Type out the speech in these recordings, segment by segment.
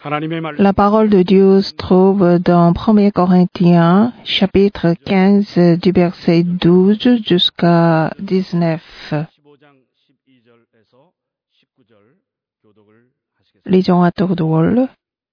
La parole de Dieu se trouve dans 1 Corinthiens, chapitre 15, du verset 12 jusqu'à 19. Lisons à tour de rôle.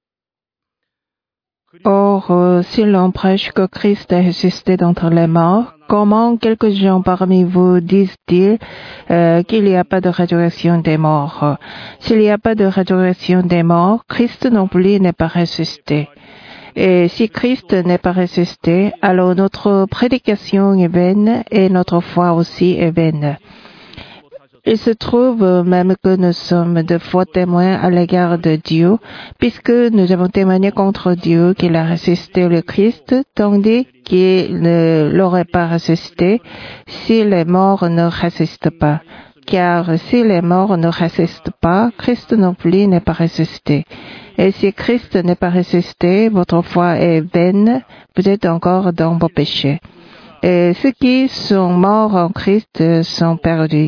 Or, si l'on prêche que Christ est ressuscité d'entre les morts, comment quelques gens parmi vous disent-ils qu'il n'y a pas de résurrection des morts? S'il n'y a pas de résurrection des morts, Christ non plus n'est pas ressuscité. Et si Christ n'est pas ressuscité, alors notre prédication est vaine et notre foi aussi est vaine. Il se trouve même que nous sommes de faux témoins à l'égard de Dieu, puisque nous avons témoigné contre Dieu qu'il a ressuscité le Christ, tandis qu'il ne l'aurait pas ressuscité si les morts ne ressuscitent pas. Car si les morts ne ressuscitent pas, Christ non plus n'est pas ressuscité. Et si Christ n'est pas ressuscité, votre foi est vaine, vous êtes encore dans vos péchés. Et ceux qui sont morts en Christ sont perdus.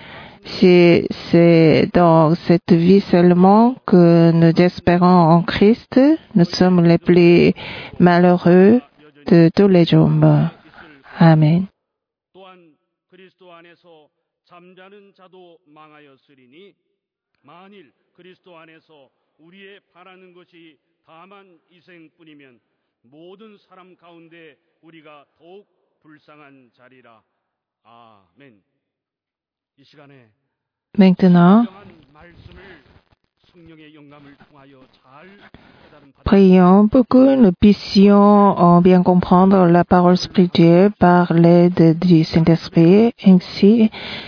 C'est dans cette vie seulement que nous espérons en Christ. Nous sommes les plus malheureux de tous les hommes. Amen. Maintenant, prions pour que nous puissions bien comprendre la parole spirituelle par l'aide du Saint-Esprit, ainsi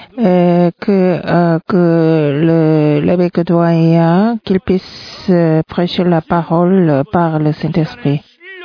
que l'évêque doyen, qu'il puisse prêcher la parole par le Saint-Esprit.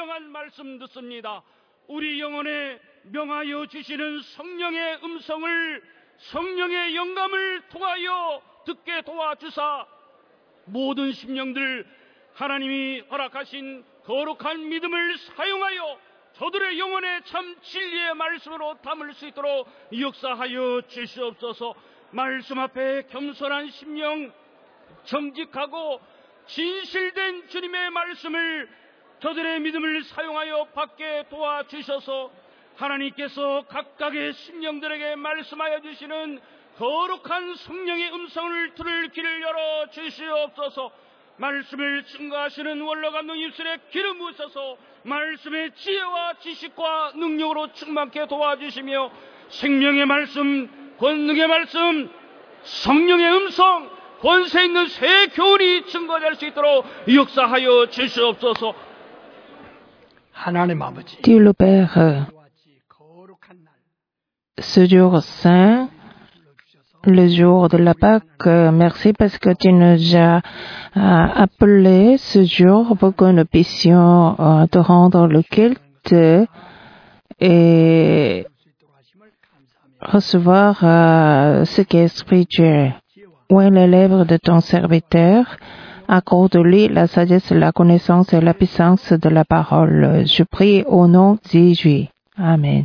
성령의 영감을 통하여 듣게 도와주사 모든 심령들 하나님이 허락하신 거룩한 믿음을 사용하여 저들의 영혼에 참 진리의 말씀으로 담을 수 있도록 역사하여 주시옵소서. 말씀 앞에 겸손한 심령, 정직하고 진실된 주님의 말씀을 저들의 믿음을 사용하여 받게 도와주셔서 하나님께서 각각의 심령들에게 말씀하여 주시는 거룩한 성령의 음성을 들을 길을 열어 주시옵소서. 말씀을 증거하시는 원로 감독 입술에 기름 부으셔서 말씀의 지혜와 지식과 능력으로 충만케 도와주시며 생명의 말씀, 권능의 말씀, 성령의 음성, 권세 있는 새 교훈이 증거될 수 있도록 역사하여 주시옵소서. 하나님 아버지. Dieu le Père, ce jour saint, le jour de la Pâque, merci parce que tu nous as appelés ce jour pour que nous puissions te rendre le culte et recevoir ce qui est spirituel. Ouvre les lèvres de ton serviteur, accorde-lui la sagesse, la connaissance et la puissance de la parole. Je prie au nom de Jésus. Amen.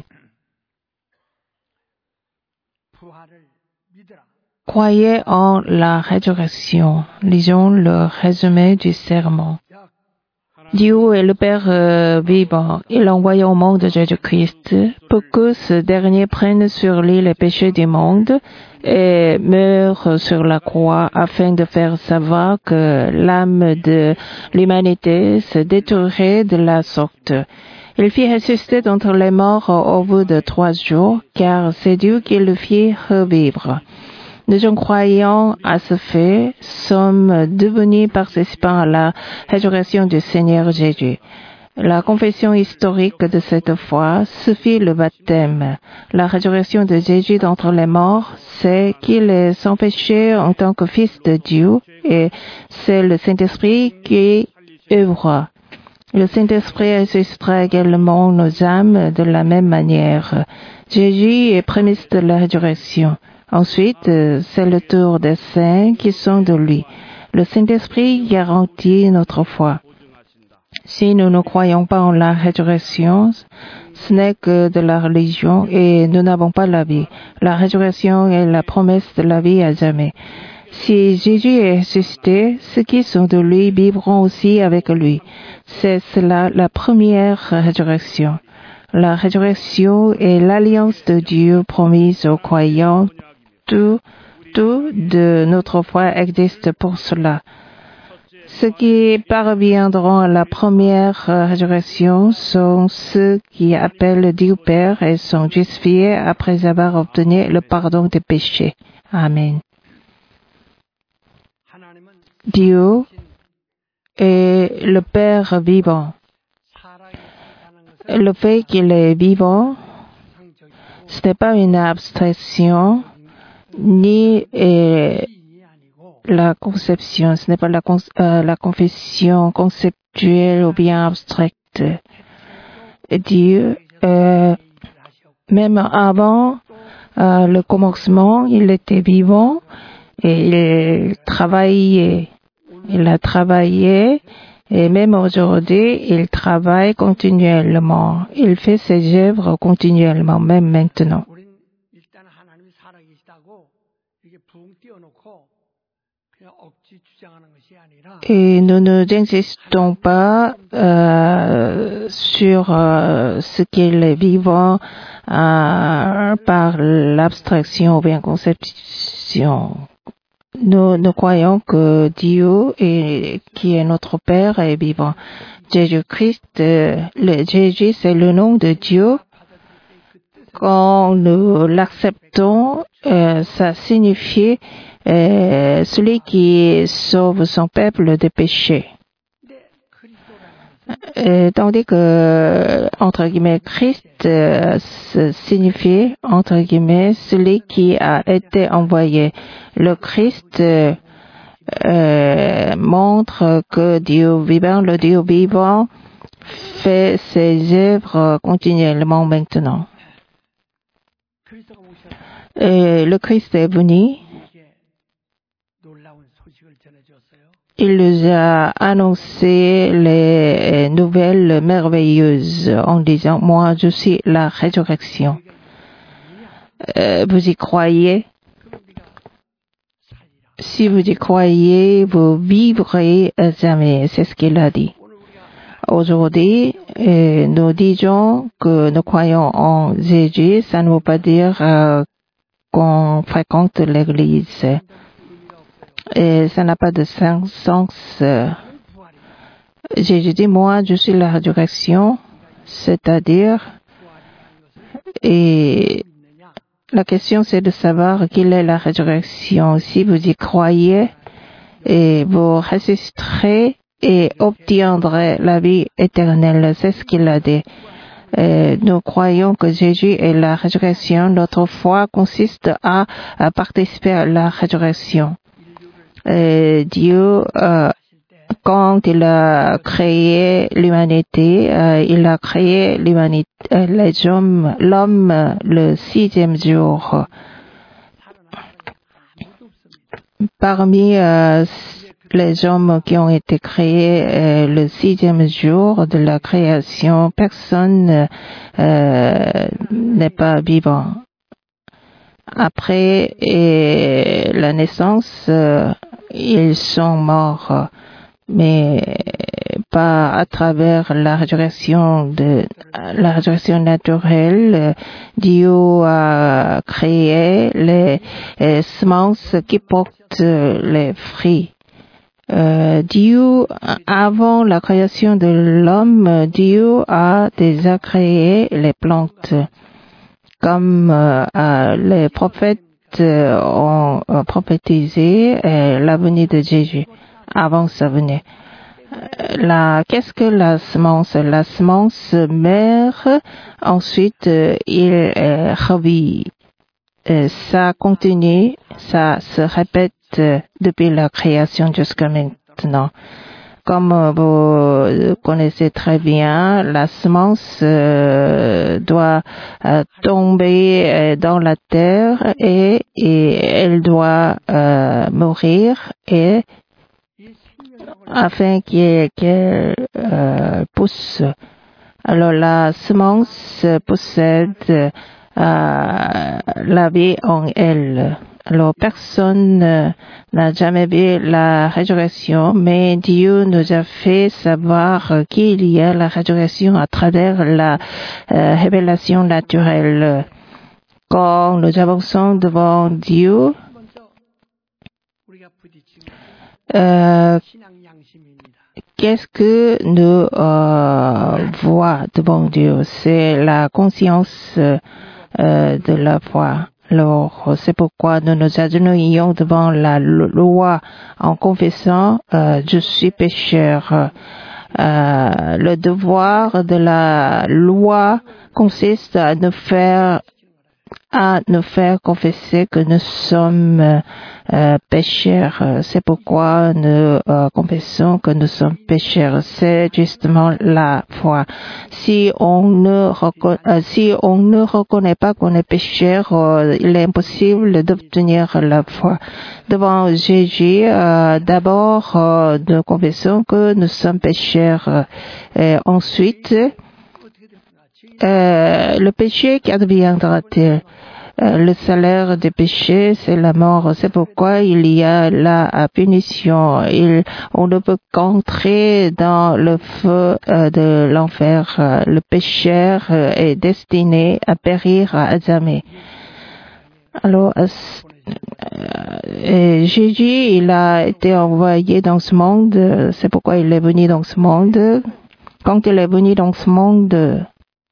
Croyez en la résurrection. Lisons le résumé du sermon. Dieu est le Père vivant. Il a envoyé au monde Jésus-Christ pour que ce dernier prenne sur lui les péchés du monde et meure sur la croix afin de faire savoir que l'âme de l'humanité se détruirait de la sorte. Il fit ressusciter d'entre les morts au bout de 3 jours, car c'est Dieu qui le fit revivre. Nous en croyant à ce fait, sommes devenus participants à la résurrection du Seigneur Jésus. La confession historique de cette foi, ce fut le baptême. La résurrection de Jésus d'entre les morts, c'est qu'il est sans péché en tant que Fils de Dieu, et c'est le Saint-Esprit qui œuvre. Le Saint-Esprit ressuscitera également nos âmes de la même manière. Jésus est prémisse de la résurrection. Ensuite, c'est le tour des saints qui sont de lui. Le Saint-Esprit garantit notre foi. Si nous ne croyons pas en la résurrection, ce n'est que de la religion et nous n'avons pas la vie. La résurrection est la promesse de la vie à jamais. Si Jésus est ressuscité, ceux qui sont de lui vivront aussi avec lui. C'est cela la première résurrection. La résurrection est l'alliance de Dieu promise aux croyants. Tout de notre foi existe pour cela. Ceux qui parviendront à la première résurrection sont ceux qui appellent Dieu Père et sont justifiés après avoir obtenu le pardon des péchés. Amen. Dieu est le Père vivant. Le fait qu'il est vivant, ce n'est pas une abstraction, ni la conception, ce n'est pas la confession conceptuelle ou bien abstraite. Dieu, même avant le commencement, il était vivant et il travaillait. Il a travaillé et même aujourd'hui, il travaille continuellement. Il fait ses œuvres continuellement, même maintenant. Et nous n'insistons pas sur ce qu'il est vivant par l'abstraction ou bien conception. Nous croyons que Dieu, qui est notre Père, est vivant. Jésus-Christ, Jésus, c'est le nom de Dieu. Quand nous l'acceptons, ça signifie celui qui sauve son peuple des péchés. Tandis que, entre guillemets, Christ signifie, entre guillemets, celui qui a été envoyé. Le Christ montre que le Dieu vivant, fait ses œuvres continuellement maintenant. Le Christ est venu. Il nous a annoncé les nouvelles merveilleuses en disant, moi, je suis la résurrection. Vous y croyez? Si vous y croyez, vous vivrez jamais. C'est ce qu'il a dit. Aujourd'hui, nous disons que nous croyons en Jésus. Ça ne veut pas dire qu'on fréquente l'Église. Et ça n'a pas de sens. Jésus dit, moi, je suis la résurrection, c'est-à-dire, et la question c'est de savoir quelle est la résurrection. Si vous y croyez, et vous ressusciterez et obtiendrez la vie éternelle. C'est ce qu'il a dit. Nous croyons que Jésus est la résurrection. Notre foi consiste à participer à la résurrection. Dieu, quand il a créé l'humanité, il a créé l'homme le 6e jour. Parmi les hommes qui ont été créés le 6e jour de la création, personne n'est pas vivant. Après la naissance, ils sont morts, mais pas à travers la résurrection naturelle. Dieu a créé les semences qui portent les fruits. Dieu, avant la création de l'homme, Dieu a déjà créé les plantes. Comme les prophètes ont prophétisé la venue de Jésus avant sa venue. Qu'est-ce que la semence? La semence meurt, ensuite il revit. Ça continue, ça se répète depuis la création jusqu'à maintenant. Comme vous connaissez très bien, la semence doit tomber dans la terre et elle doit mourir et afin qu'elle pousse. Alors la semence possède la vie en elle. Alors, personne n'a jamais vu la résurrection, mais Dieu nous a fait savoir qu'il y a la résurrection à travers la révélation naturelle. Quand nous avançons devant Dieu, qu'est-ce que nous voyons devant Dieu? C'est la conscience de la foi. Alors, c'est pourquoi nous nous agenouillons devant la loi en confessant je suis pécheur. Le devoir de la loi consiste à nous faire confesser que nous sommes pécheurs. C'est pourquoi nous confessons que nous sommes pécheurs. C'est justement la foi. Si on ne reconnaît pas qu'on est pécheur, il est impossible d'obtenir la foi. Devant Jésus, d'abord, nous confessons que nous sommes pécheurs. Et ensuite, le péché qu'adviendra-t-il? Le salaire du péché, c'est la mort. C'est pourquoi il y a la punition. On ne peut qu'entrer dans le feu de l'enfer. Le pécheur est destiné à périr à jamais. Alors, Jésus, il a été envoyé dans ce monde. C'est pourquoi il est venu dans ce monde. Quand il est venu dans ce monde,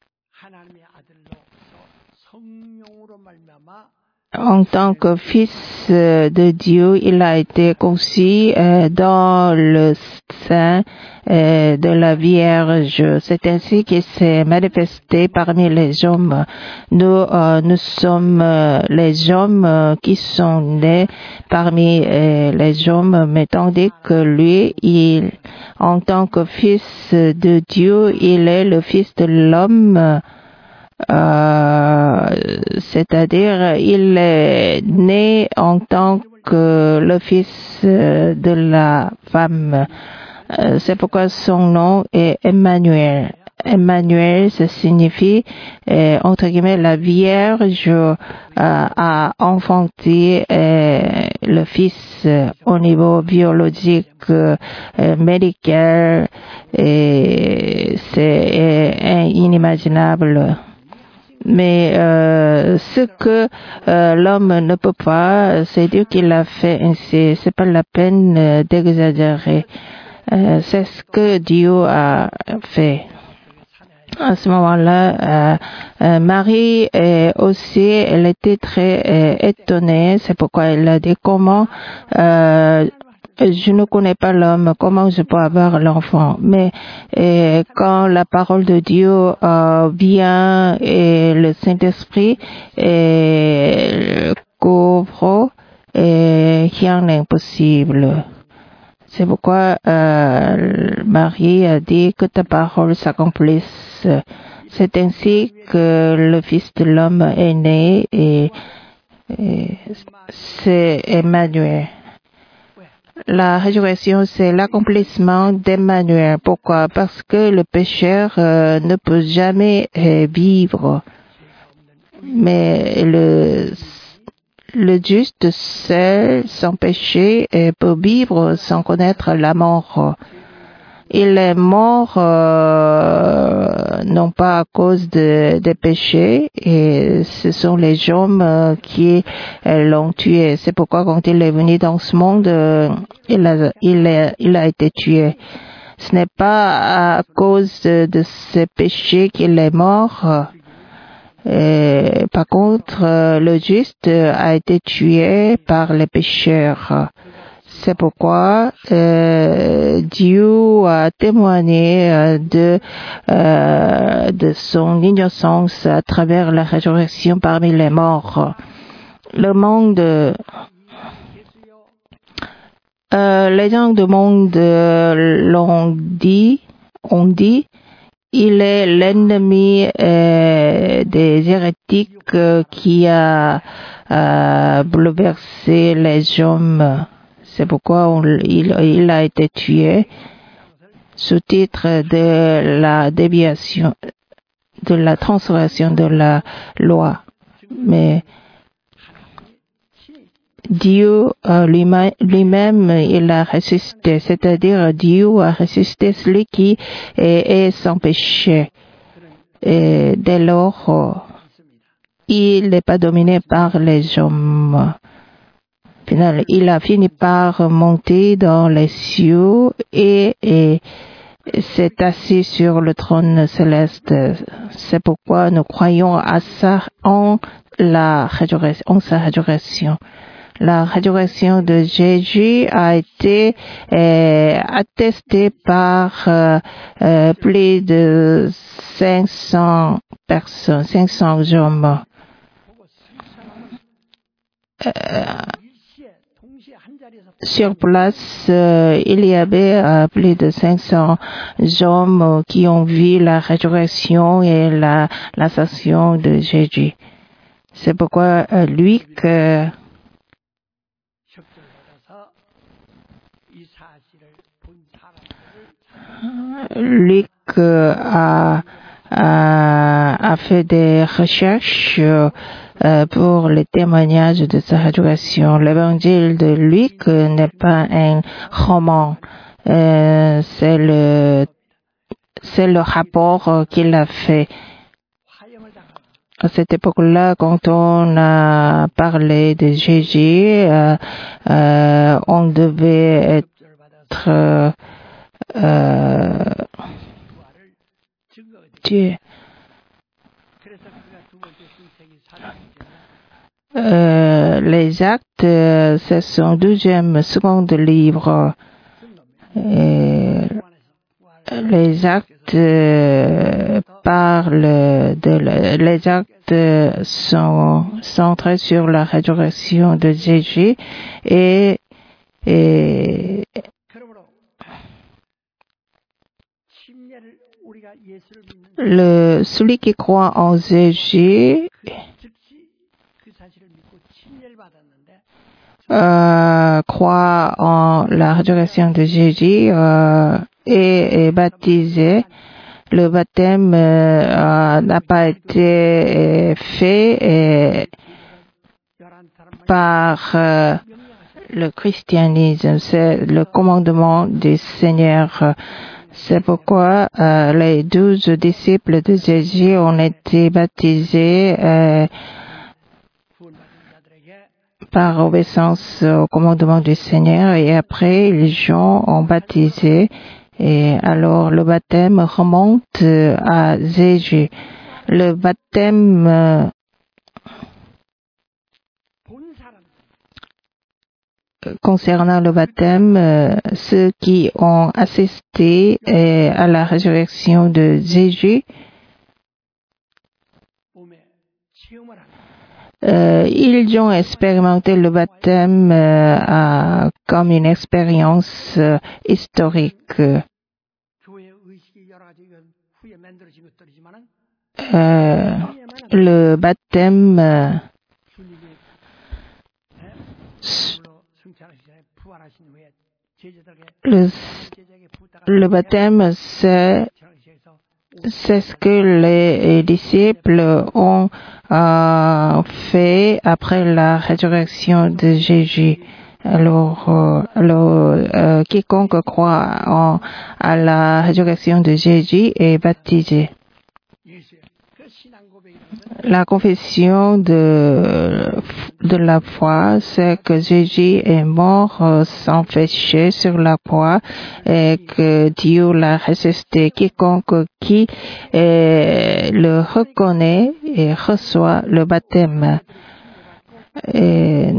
en tant que fils de Dieu, il a été conçu dans le sein de la Vierge. C'est ainsi qu'il s'est manifesté parmi les hommes. Nous sommes les hommes qui sont nés parmi les hommes, mais tandis que lui, en tant que fils de Dieu, il est le fils de l'homme. C'est-à-dire il est né en tant que le fils de la femme. C'est pourquoi son nom est Emmanuel. Emmanuel, ça signifie, entre guillemets, la Vierge a enfanté le fils au niveau biologique, médical, et c'est inimaginable. Mais ce que l'homme ne peut pas, c'est Dieu qui l'a fait ainsi. C'est pas la peine d'exagérer. C'est ce que Dieu a fait. À ce moment-là, Marie aussi, elle était très étonnée. C'est pourquoi elle a dit comment je ne connais pas l'homme, comment je peux avoir l'enfant? Mais quand la parole de Dieu vient et le Saint-Esprit couvre, rien n'est impossible. C'est pourquoi Marie a dit que ta parole s'accomplisse. C'est ainsi que le Fils de l'homme est né et c'est Emmanuel. La résurrection, c'est l'accomplissement d'Emmanuel. Pourquoi? Parce que le pécheur ne peut jamais vivre. Mais le juste seul, sans péché, peut vivre sans connaître la mort. Il est mort non pas à cause des péchés, et ce sont les hommes qui l'ont tué. C'est pourquoi quand il est venu dans ce monde, il a été tué. Ce n'est pas à cause de ses péchés qu'il est mort. Par contre, le juste a été tué par les pécheurs. C'est pourquoi Dieu a témoigné de son innocence à travers la résurrection parmi les morts. Le monde, les gens du monde ont dit, il est l'ennemi des hérétiques qui a bouleversé les hommes. C'est pourquoi il a été tué sous titre de la déviation, de la transgression de la loi. Mais Dieu lui-même, il a ressuscité, c'est-à-dire Dieu a ressuscité celui qui est sans péché. Et dès lors, il n'est pas dominé par les hommes. Finalement, il a fini par monter dans les cieux et s'est assis sur le trône céleste. C'est pourquoi nous croyons à ça en sa résurrection. La résurrection de Jésus a été attestée par plus de 500 personnes, 500 hommes. Sur place, il y avait plus de 500 hommes qui ont vu la résurrection et l'ascension de Jésus. C'est pourquoi Luc a fait des recherches pour le témoignage de sa résurrection. L'évangile de Luc n'est pas un roman, c'est le rapport qu'il a fait. À cette époque-là, quand on a parlé de Jésus, on devait être tué. Les actes, ce sont 12e, second livre. Les actes parlent les actes sont centrés sur la résurrection de Jésus et celui qui croit en Jésus croit en la résurrection de Jésus et est baptisé. Le baptême n'a pas été fait par le christianisme, c'est le commandement du Seigneur. C'est pourquoi les 12 disciples de Jésus ont été baptisés par obéissance au commandement du Seigneur et après les gens ont baptisé et alors le baptême remonte à Jésus. Le baptême concernant le baptême, ceux qui ont assisté à la résurrection de Jésus, ils ont expérimenté le baptême comme une expérience historique. Le baptême le baptême, c'est ce que les disciples ont fait après la résurrection de Jésus. Alors, quiconque croit à la résurrection de Jésus est baptisé. La confession de la foi, c'est que Jésus est mort sans péché sur la croix et que Dieu l'a ressuscité. Quiconque qui le reconnaît et reçoit le baptême. Et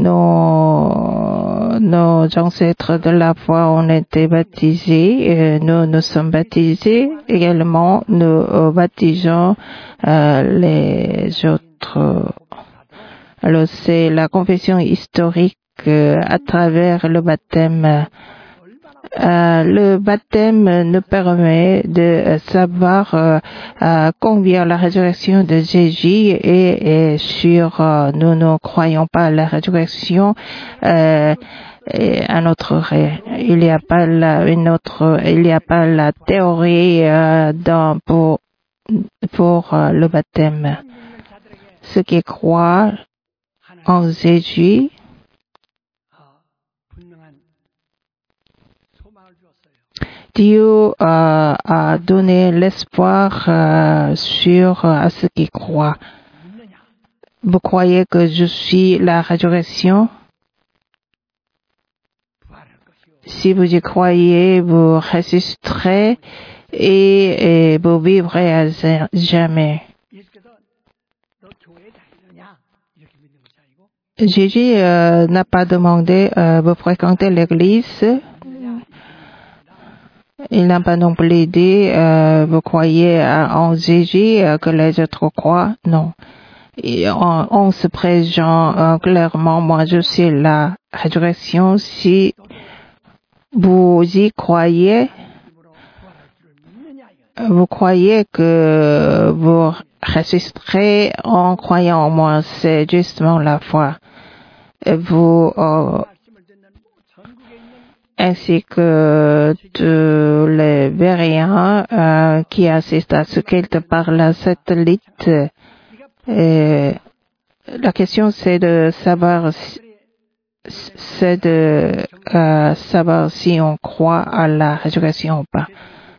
nos ancêtres de la foi ont été baptisés. Nous sommes baptisés également. Nous baptisons les autres. Alors c'est la confession historique à travers le baptême. Le baptême nous permet de savoir combien la résurrection de Jésus est sûre. Nous ne croyons pas à la résurrection à notre il n'y a pas la théorie pour le baptême. Ceux qui croient en Jésus Dieu a donné l'espoir sur à ceux qui croient. Vous croyez que je suis la résurrection? Si vous y croyez, vous ressusciterez et vous vivrez à jamais. Jésus n'a pas demandé vous fréquenter l'église. Il n'a pas non plus dit vous croyez en Jésus que les autres croient. Non. Et on se présente clairement, moi je suis la résurrection. Si vous y croyez, vous croyez que vous ressusciterez en croyant en moi. C'est justement la foi. Vous ainsi que tous les Vériens qui assistent à ce culte par la satellite. La question c'est de savoir si on croit à la résurrection ou pas.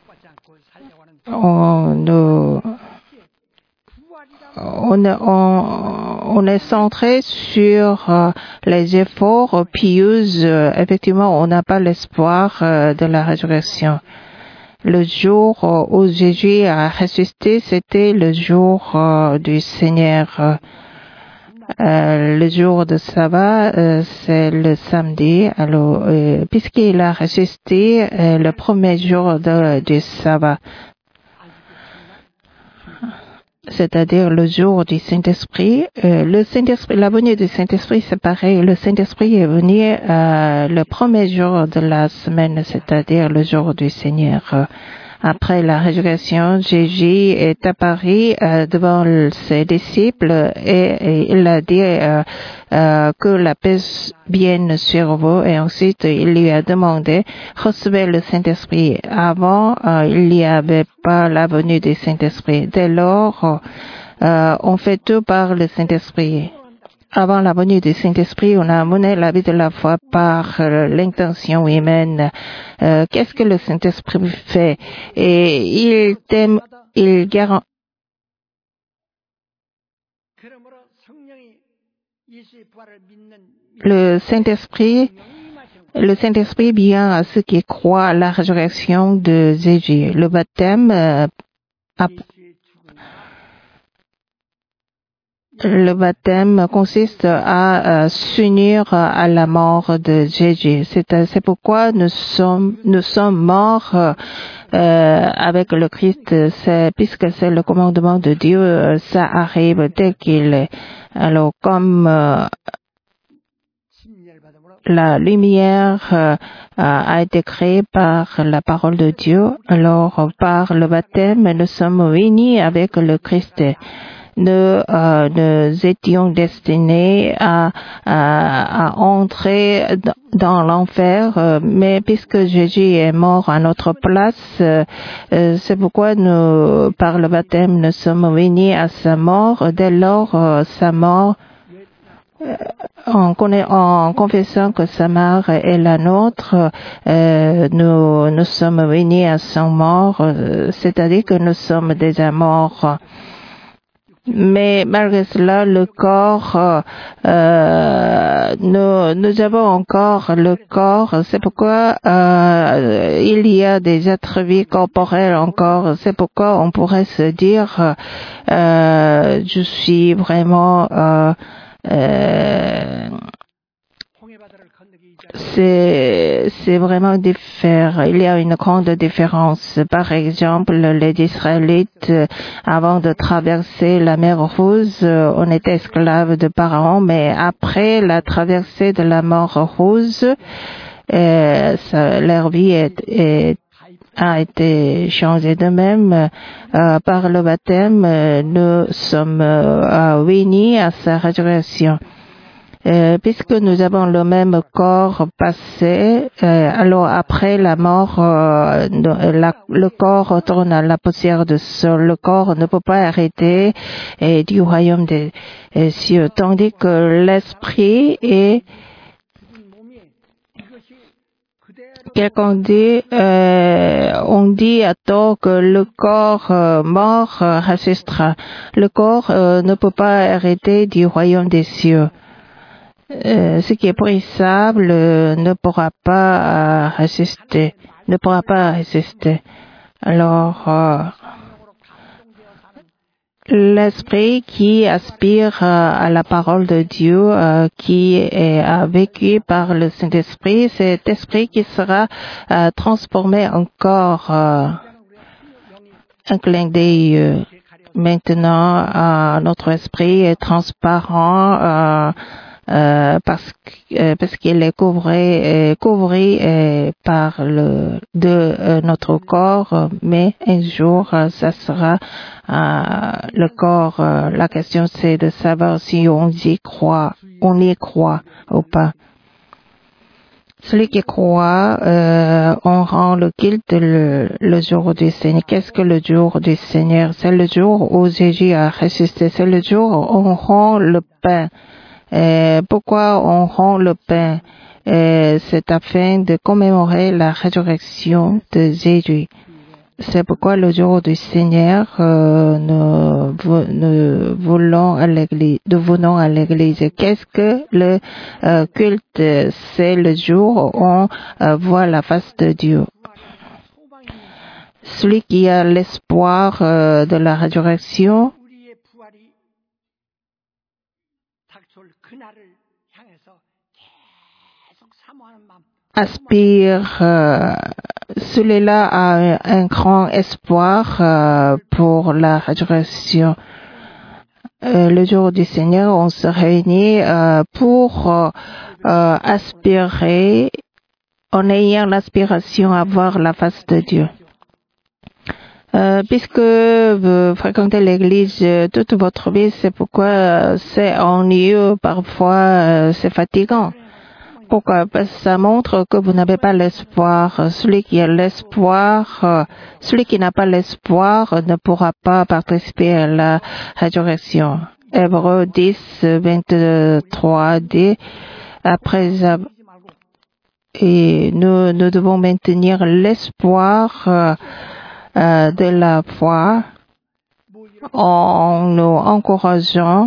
On est centré sur les efforts pieux. Effectivement, on n'a pas l'espoir de la résurrection. Le jour où Jésus a ressuscité, c'était le jour du Seigneur. Le jour de sabbat, c'est le samedi. Alors, puisqu'il a ressuscité le premier jour du sabbat, c'est-à-dire le jour du Saint-Esprit. Le Saint-Esprit, la venue du Saint-Esprit, c'est pareil. Le Saint-Esprit est venu le premier jour de la semaine, c'est-à-dire le jour du Seigneur. Après la résurrection, Jésus est apparu devant ses disciples et il a dit que la paix vienne sur vous. Et ensuite, il lui a demandé recevez le Saint-Esprit. Avant, il n'y avait pas la venue du Saint-Esprit. Dès lors, on fait tout par le Saint-Esprit. Avant la venue du Saint-Esprit, on a mené la vie de la foi par l'intention humaine. Qu'est-ce que le Saint-Esprit fait? Et il garantit. Le Saint-Esprit vient à ceux qui croient à la résurrection de Jésus. Le baptême consiste à s'unir à la mort de Jésus. C'est pourquoi nous sommes morts avec le Christ. Puisque c'est le commandement de Dieu, ça arrive tel qu'il est. Alors, comme la lumière a été créée par la parole de Dieu, alors par le baptême, nous sommes unis avec le Christ. Nous étions destinés à entrer dans l'enfer, mais puisque Jésus est mort à notre place, c'est pourquoi nous, par le baptême, nous sommes unis à sa mort. Dès lors, sa mort, en confessant que sa mort est la nôtre, nous sommes unis à son mort, c'est-à-dire que nous sommes déjà morts. Mais malgré cela, le corps, nous avons encore le corps. C'est pourquoi il y a des êtres vies corporels encore. C'est pourquoi on pourrait se dire, je suis vraiment c'est vraiment différent. Il y a une grande différence. Par exemple, les Israélites, avant de traverser la mer Rouge, on était esclaves de Pharaon, mais après la traversée de la mer Rouge, leur vie a été changée de même. Par le baptême, nous sommes unis à sa résurrection. Puisque nous avons le même corps passé, alors après la mort, le corps retourne à la poussière du sol. Le corps ne peut pas arrêter du royaume des cieux, tandis que l'esprit est quelqu'un dit, on dit à tort que le corps mort résistera. Le corps ne peut pas hériter du royaume des cieux. Ce qui est périssable ne pourra pas résister. Alors, l'esprit qui aspire à la parole de Dieu, qui est vécu par le Saint-Esprit, cet esprit qui sera transformé en corps. Un clin d'œil. Maintenant, notre esprit est transparent parce qu'il est couvert par notre corps, mais un jour, ça sera le corps. La question, c'est de savoir si on y croit ou pas. Celui qui croit, on rend le culte le jour du Seigneur. Qu'est-ce que le jour du Seigneur? C'est le jour où Jésus a ressuscité. C'est le jour où on rend le pain. Pourquoi on rend le pain? C'est afin de commémorer la résurrection de Jésus. C'est pourquoi le jour du Seigneur, nous venons à l'église. Qu'est-ce que le culte? C'est le jour où on voit la face de Dieu. Celui qui a l'espoir de la résurrection aspire, celui-là a un grand espoir pour la résurrection. Le jour du Seigneur, on se réunit pour aspirer, en ayant l'aspiration à voir la face de Dieu. Puisque vous fréquentez l'église toute votre vie, c'est pourquoi c'est ennuyeux, parfois c'est fatigant. Pourquoi? Parce que ça montre que vous n'avez pas l'espoir. Celui qui a l'espoir, celui qui n'a pas l'espoir ne pourra pas participer à la résurrection. Hébreux 10, 23 dit, et nous devons maintenir l'espoir de la foi en nous encourageant.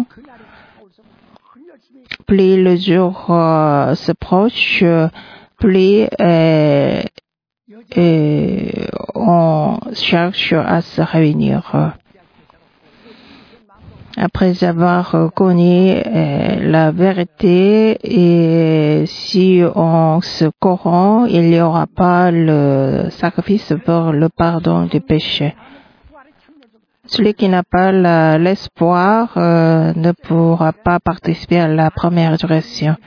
Plus le jour se proche, plus on cherche à se réunir. Après avoir connu la vérité, et si on se corrompt, il n'y aura pas le sacrifice pour le pardon des péchés. Celui qui n'a pas l'espoir ne pourra pas participer à la première résurrection.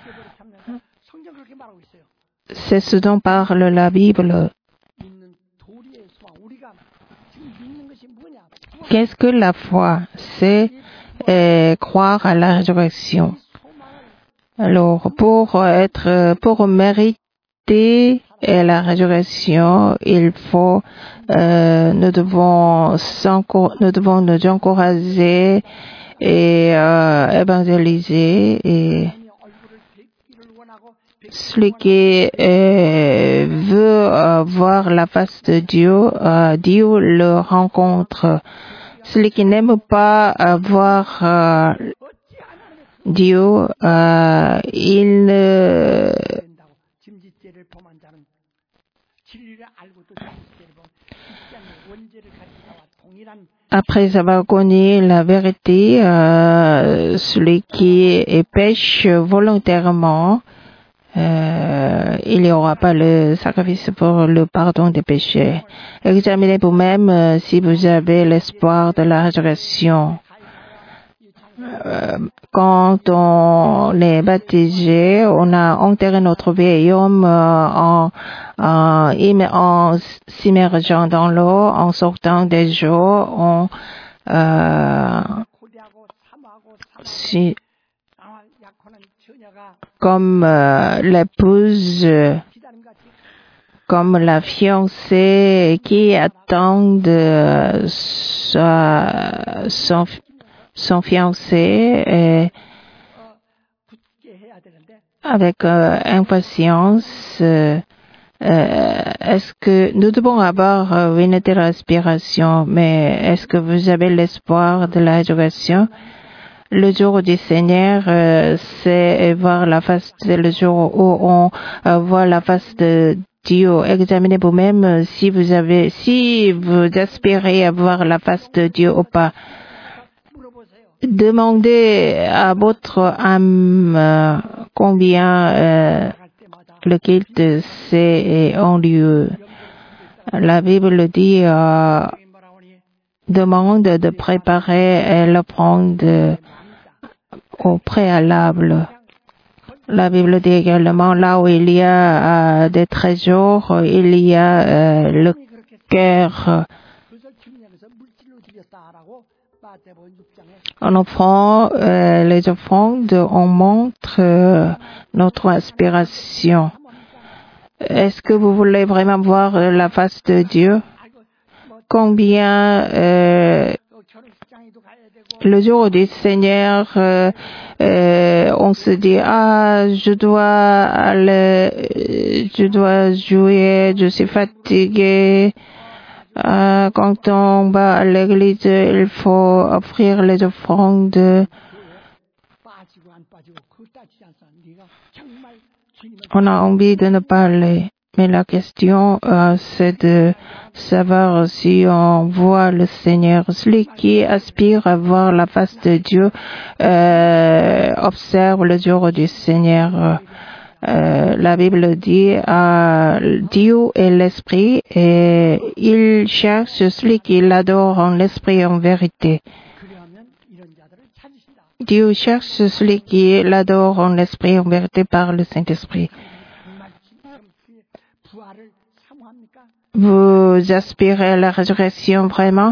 C'est ce dont parle la Bible. Qu'est-ce que la foi? C'est croire à la résurrection. Alors, pour mériter la résurrection, nous devons nous encourager et évangéliser. Et celui qui veut voir la face de Dieu, Dieu le rencontre. Celui qui n'aime pas voir Dieu, après avoir connu la vérité, celui qui pêche volontairement, il n'y aura pas le sacrifice pour le pardon des péchés. Examinez vous-même si vous avez l'espoir de la résurrection. Quand on est baptisé, on a enterré notre vieil homme en s'immergeant dans l'eau, en sortant des eaux, comme l'épouse, comme la fiancée qui attend son fiancé avec impatience. Est-ce que nous devons avoir une telle aspiration, mais est-ce que vous avez l'espoir de la résurrection? Le jour du Seigneur, c'est voir la face, c'est le jour où on voit la face de Dieu. Examinez vous-même si vous aspirez à voir la face de Dieu ou pas. Demandez à votre âme combien le culte c'est en lieu. La Bible dit demande de préparer l'offrande au préalable. La Bible dit également là où il y a des trésors, il y a le cœur. En offrant les offrandes, on montre notre aspiration. Est-ce que vous voulez vraiment voir la face de Dieu? Combien le jour du Seigneur, on se dit je dois jouer, je suis fatigué. Quand on va à l'église, il faut offrir les offrandes. On a envie de ne pas aller. Mais la question, c'est de savoir si on voit le Seigneur. Celui qui aspire à voir la face de Dieu observe le jour du Seigneur. La Bible dit Dieu est l'esprit et il cherche celui qui l'adore en l'esprit et en vérité. Dieu cherche celui qui l'adore en l'esprit et en vérité par le Saint-Esprit. Vous aspirez à la résurrection vraiment?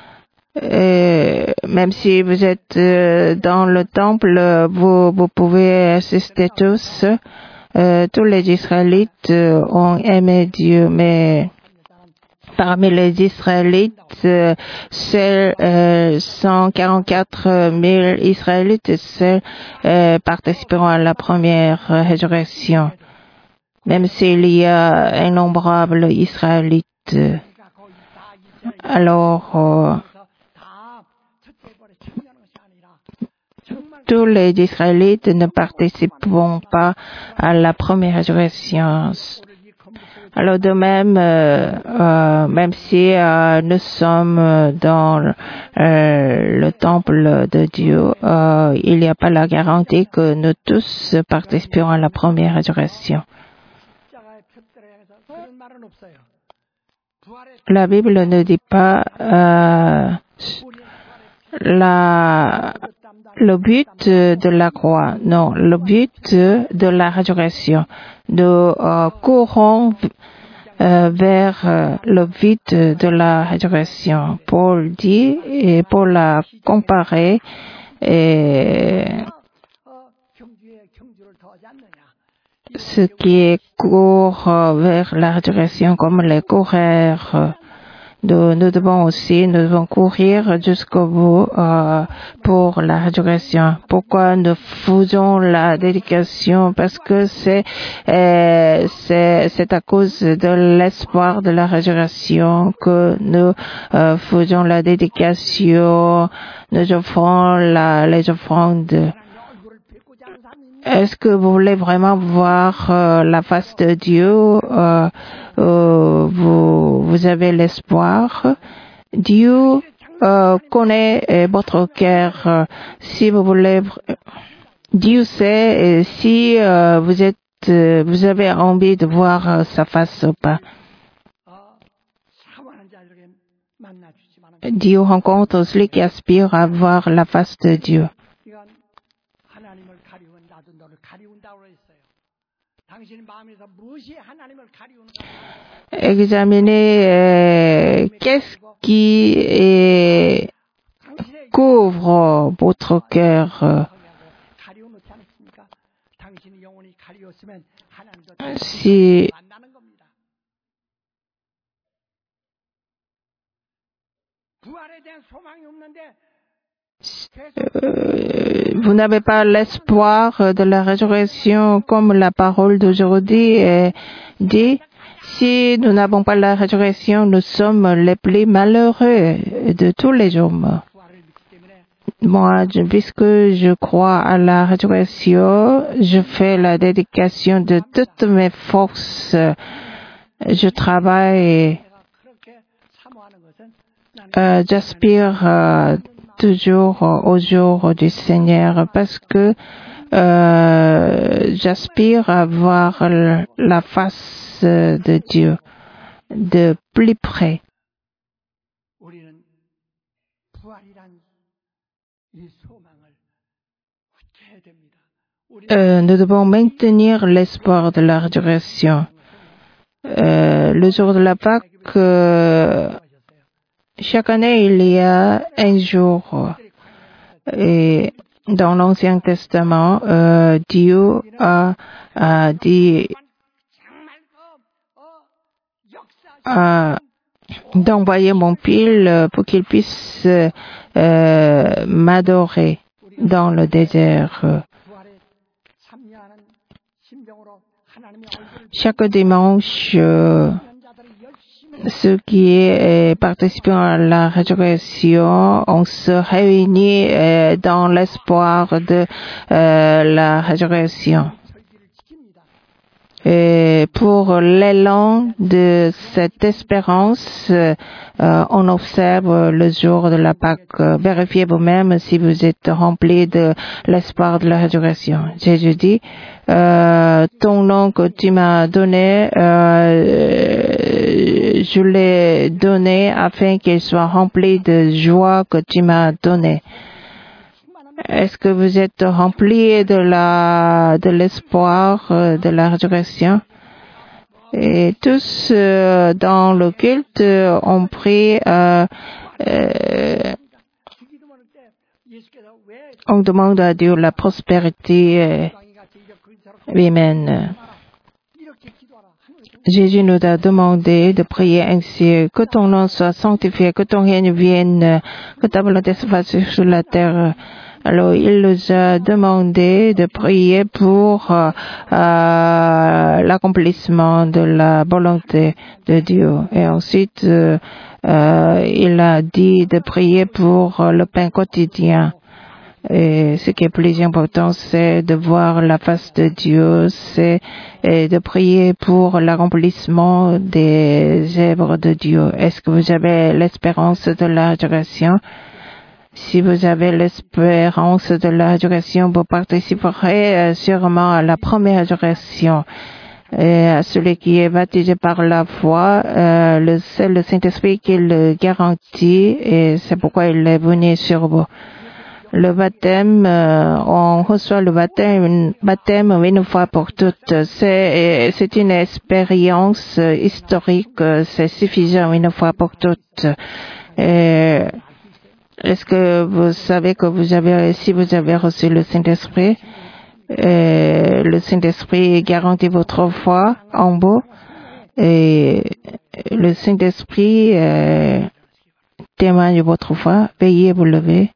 Même si vous êtes dans le temple, vous pouvez assister tous. Tous les Israélites ont aimé Dieu, mais parmi les Israélites, seuls 144 000 Israélites participeront à la première résurrection, même s'il y a innombrables Israélites. Alors, tous les Israélites ne participeront pas à la première résurrection. Alors de même, même si nous sommes dans le temple de Dieu, il n'y a pas la garantie que nous tous participerons à la première résurrection. La Bible ne dit pas le but de la croix, non, le but de la résurrection. Nous courons vers le but de la résurrection. Paul dit, et pour la comparer, ce qui court vers la résurrection comme les coureurs. Nous devons courir jusqu'au bout pour la résurrection. Pourquoi nous faisons la dédication? Parce que c'est à cause de l'espoir de la résurrection que nous faisons la dédication, nous offrons les offrandes. Est-ce que vous voulez vraiment voir la face de Dieu? Vous avez l'espoir. Dieu connaît votre cœur. Si vous voulez, Dieu sait si vous avez envie de voir sa face ou pas. Dieu rencontre celui qui aspire à voir la face de Dieu. Examinez qu'est-ce qui couvre votre cœur. Si vous n'avez pas l'espoir de la résurrection comme la parole d'aujourd'hui dit, Si nous n'avons pas la résurrection, nous sommes les plus malheureux de tous les hommes. Moi, puisque je crois à la résurrection, je fais la dédication de toutes mes forces. Je travaille, j'aspire toujours au jour du Seigneur parce que j'aspire à voir la face de Dieu de plus près. Nous devons maintenir l'espoir de la résurrection. Le jour de la Pâque, chaque année, il y a un jour. Et dans l'Ancien Testament, Dieu a dit d'envoyer mon pile pour qu'il puisse m'adorer dans le désert. Chaque dimanche, ceux qui participent à la résurrection, on se réunit dans l'espoir de la résurrection. Et pour l'élan de cette espérance, on observe le jour de la Pâque. Vérifiez vous-même si vous êtes rempli de l'espoir de la résurrection. Jésus dit, ton nom que tu m'as donné, je l'ai donné afin qu'il soit rempli de joie que tu m'as donnée. Est-ce que vous êtes remplis de l'espoir de la résurrection? Et tous dans le culte ont pris, on demande à Dieu la prospérité humaine. Jésus nous a demandé de prier ainsi, que ton nom soit sanctifié, que ton règne vienne, que ta volonté se fasse sur la terre. Alors, il nous a demandé de prier pour l'accomplissement de la volonté de Dieu. Et ensuite, il a dit de prier pour le pain quotidien. Et ce qui est plus important, c'est de voir la face de Dieu, c'est de prier pour l'accomplissement des œuvres de Dieu. Est-ce que vous avez l'espérance de la résurrection? Si vous avez l'espérance de la résurrection, vous participerez sûrement à la première résurrection. Et à celui qui est baptisé par la foi, c'est le Saint-Esprit qui le garantit et c'est pourquoi il est venu sur vous. Le baptême, on reçoit le baptême une fois pour toutes. C'est une expérience historique, c'est suffisant une fois pour toutes. Est-ce que vous savez que si vous avez reçu le Saint-Esprit, le Saint-Esprit garantit votre foi en vous et le Saint-Esprit témoigne de votre foi. Veuillez vous lever.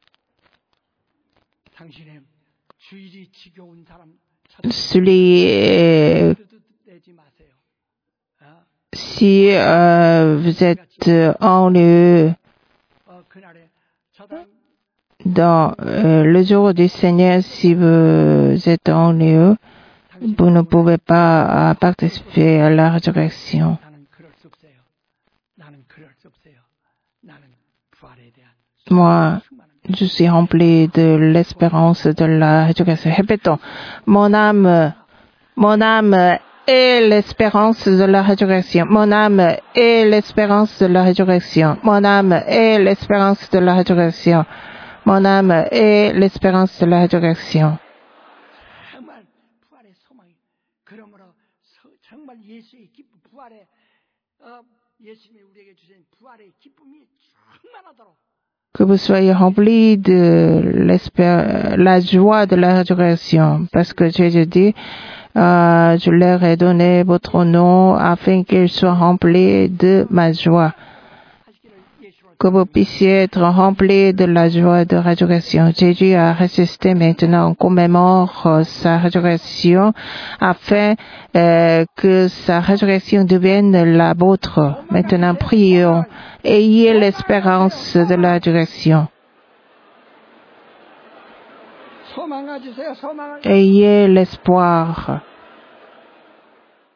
Si vous êtes ennuyeux dans le jour du Seigneur, si vous êtes ennuyeux, vous ne pouvez pas participer à la résurrection. Moi, je suis rempli de l'espérance de la résurrection. Répétons, mon âme est l'espérance de la résurrection. Mon âme est l'espérance de la résurrection. Mon âme est l'espérance de la résurrection. Mon âme est l'espérance de la résurrection. Que vous soyez remplis de la joie de la résurrection, parce que Jésus dit, je leur ai donné votre nom afin qu'ils soient remplis de ma joie. que vous puissiez être remplis de la joie de résurrection. Jésus a résisté maintenant, on commémore sa résurrection afin que sa résurrection devienne la vôtre. Maintenant, prions. Ayez l'espérance de la résurrection. Ayez l'espoir.